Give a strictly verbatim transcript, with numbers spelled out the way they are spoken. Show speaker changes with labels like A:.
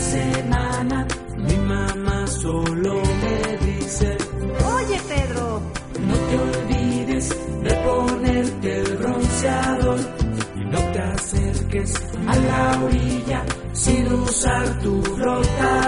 A: semana mi mamá solo me dice:
B: oye, Pedro,
A: no te olvides de ponerte el bronceador y no te acerques a la orilla sin usar tu flotador.